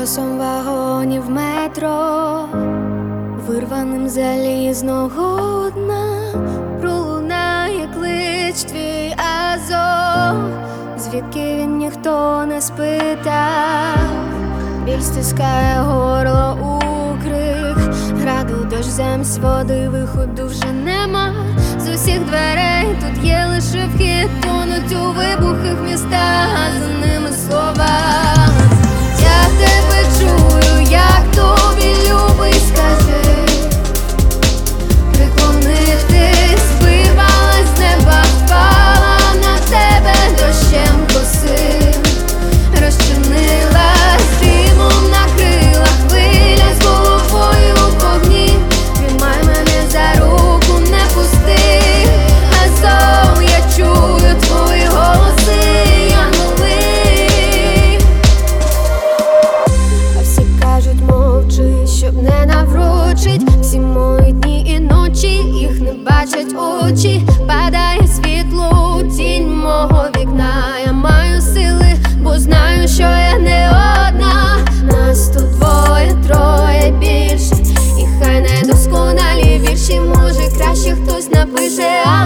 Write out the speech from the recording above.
голосом вагонів метро, вирваним залізного дна, пролунає клич твій Азов, звідки він ніхто не спитав. Біль стискає горло у крик, граду дощ замість води, виходу вже нема. З усіх дверей тут є лише вхід, тонуть у вибухах міста, а за ними слова. Я тебе чую, як тобі любий, скажи. Приклонив ти, спивалась з неба, впала на тебе дощем косим, розчинилась димом на крилах, хвиля з головою у вогні. Тримай мене за руку, не пусти, Азов, я чую твої голоси, янголи. А всі кажуть, мовчи, щоб не наврочить. Всі мої дні і ночі, їх не бачать очі. Падає світло у тінь мого вікна. Я маю сили, бо знаю, що я не одна. Нас тут двоє, троє більше, і хай недосконалі вірші, може краще хтось напише.